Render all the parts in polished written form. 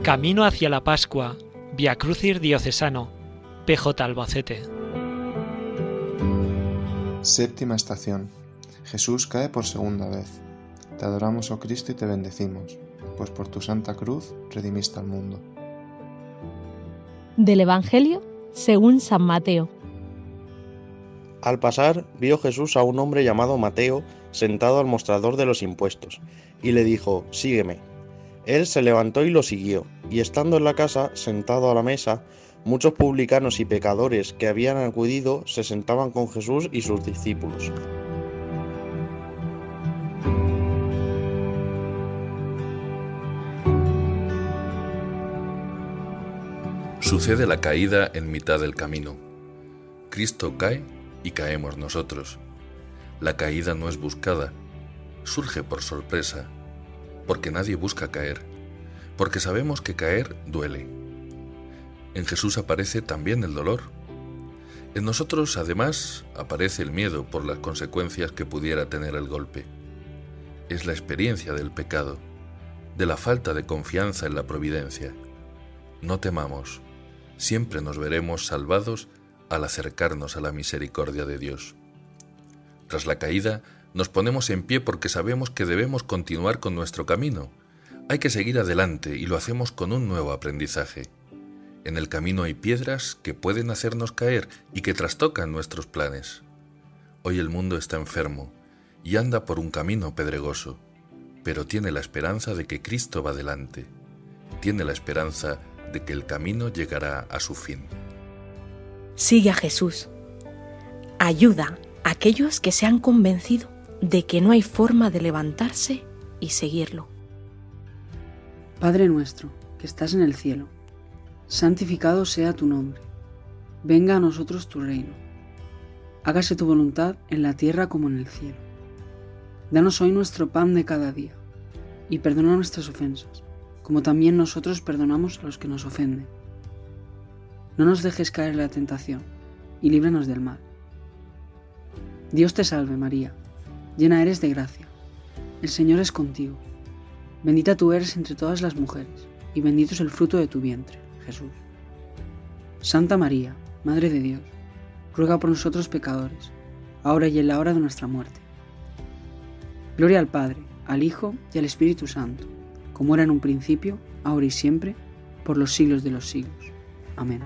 Camino hacia la Pascua, Vía Crucis Diocesano, PJ Albacete. Séptima estación. Jesús cae por segunda vez. Te adoramos, oh Cristo, y te bendecimos, pues por tu santa cruz redimiste al mundo. Del Evangelio según San Mateo. Al pasar, vio Jesús a un hombre llamado Mateo sentado al mostrador de los impuestos, y le dijo: «Sígueme». Él se levantó y lo siguió, y estando en la casa, sentado a la mesa, muchos publicanos y pecadores que habían acudido se sentaban con Jesús y sus discípulos. Sucede la caída en mitad del camino. Cristo cae y caemos nosotros. La caída no es buscada, surge por sorpresa, porque nadie busca caer, porque sabemos que caer duele. En Jesús aparece también el dolor. En nosotros, además, aparece el miedo por las consecuencias que pudiera tener el golpe. Es la experiencia del pecado, de la falta de confianza en la providencia. No temamos, siempre nos veremos salvados al acercarnos a la misericordia de Dios. Tras la caída, nos ponemos en pie porque sabemos que debemos continuar con nuestro camino. Hay que seguir adelante y lo hacemos con un nuevo aprendizaje. En el camino hay piedras que pueden hacernos caer y que trastocan nuestros planes. Hoy el mundo está enfermo y anda por un camino pedregoso, pero tiene la esperanza de que Cristo va delante. Tiene la esperanza de que el camino llegará a su fin. Sigue a Jesús. Ayuda a aquellos que se han convencido de que no hay forma de levantarse y seguirlo. Padre nuestro, que estás en el cielo, santificado sea tu nombre. Venga a nosotros tu reino. Hágase tu voluntad en la tierra como en el cielo. Danos hoy nuestro pan de cada día, y perdona nuestras ofensas, como también nosotros perdonamos a los que nos ofenden. No nos dejes caer en la tentación, y líbranos del mal. Dios te salve, María, llena eres de gracia. El Señor es contigo. Bendita tú eres entre todas las mujeres, y bendito es el fruto de tu vientre, Jesús. Santa María, Madre de Dios, ruega por nosotros pecadores, ahora y en la hora de nuestra muerte. Gloria al Padre, al Hijo y al Espíritu Santo, como era en un principio, ahora y siempre, por los siglos de los siglos. Amén.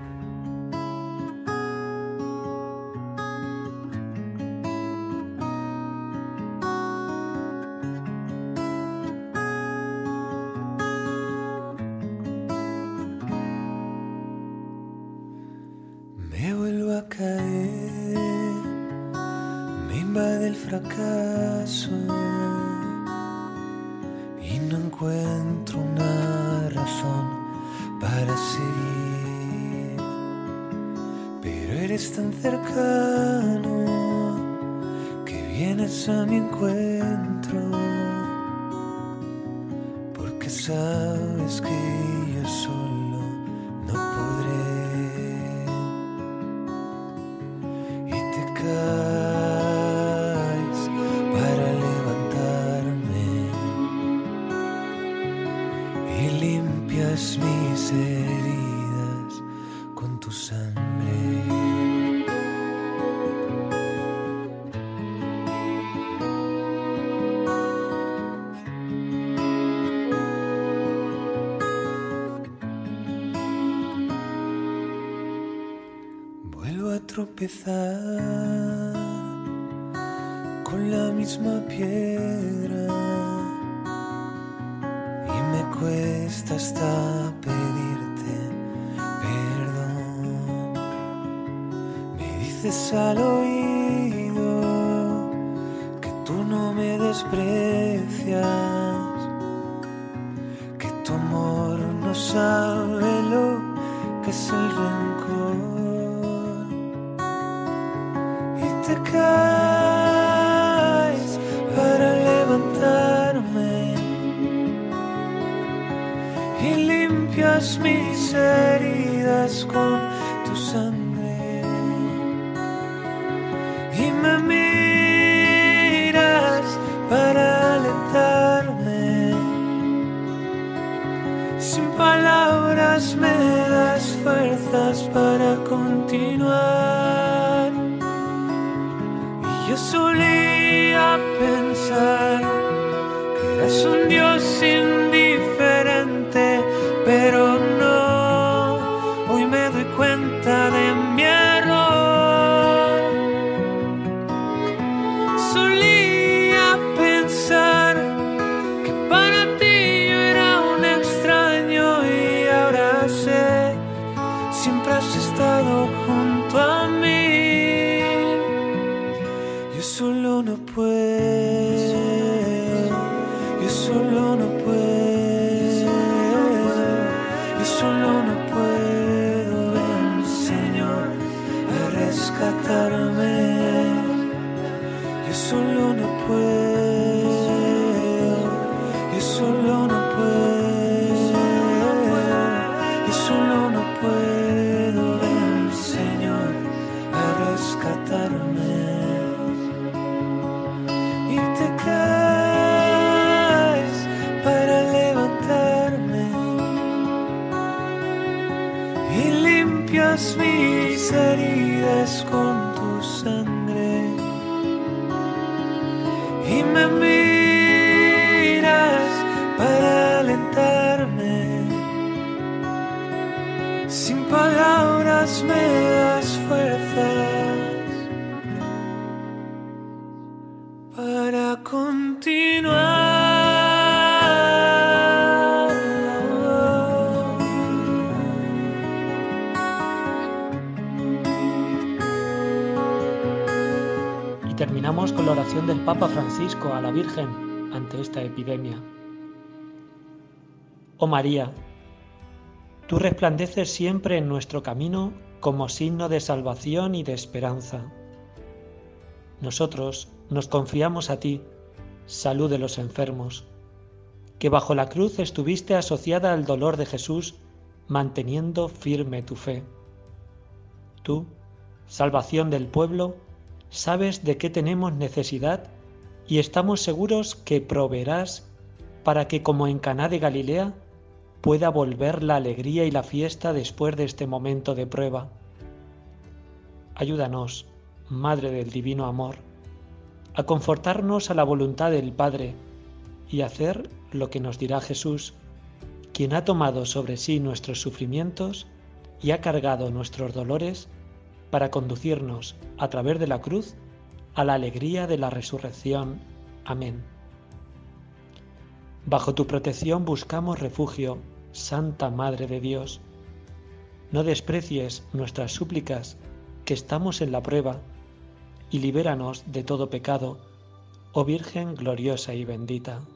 Me vuelvo a caer, me invade el fracaso y no encuentro una razón para seguir, pero eres tan cercano que vienes a mi encuentro, porque sabes que yo solo no podré. Para levantarme y limpias mis heridas con tu sangre. Vuelvo a tropezar con la misma piedra y me cuesta hasta pedirte perdón. Me dices al oído que tú no me desprecias, que tu amor no sabe lo que es el rencor, y te caes para levantarme y limpias mis heridas con tu sangre, y me miras para alentarme sin palabras. Eres un Dios indiferente, pero no, hoy me doy cuenta de mi error. Solía pensar que para ti yo era un extraño y ahora sé, siempre has estado junto a mí. Yo solo no puedo, yo solo no puedo, yo solo no puedo. Ven, Señor, a rescatarme. Yo solo no puedo, yo solo no puedo, yo solo no puedo. Ven, Señor, a rescatarme. Y te caes para levantarme y limpias mis heridas con tu sangre y me miras para alentarme. Sin palabras me das fuerzas para continuar. Y terminamos con la oración del Papa Francisco a la Virgen ante esta epidemia. Oh María, tú resplandeces siempre en nuestro camino como signo de salvación y de esperanza. Nosotros nos confiamos a ti, salud de los enfermos, que bajo la cruz estuviste asociada al dolor de Jesús, manteniendo firme tu fe. Tú, salvación del pueblo, sabes de qué tenemos necesidad y estamos seguros que proveerás para que, como en Caná de Galilea, pueda volver la alegría y la fiesta después de este momento de prueba. Ayúdanos, Madre del Divino Amor, a confortarnos a la voluntad del Padre y hacer lo que nos dirá Jesús, quien ha tomado sobre sí nuestros sufrimientos y ha cargado nuestros dolores para conducirnos a través de la cruz a la alegría de la resurrección. Amén. Bajo tu protección buscamos refugio, Santa Madre de Dios. No desprecies nuestras súplicas, que estamos en la prueba, y libéranos de todo pecado, oh Virgen gloriosa y bendita.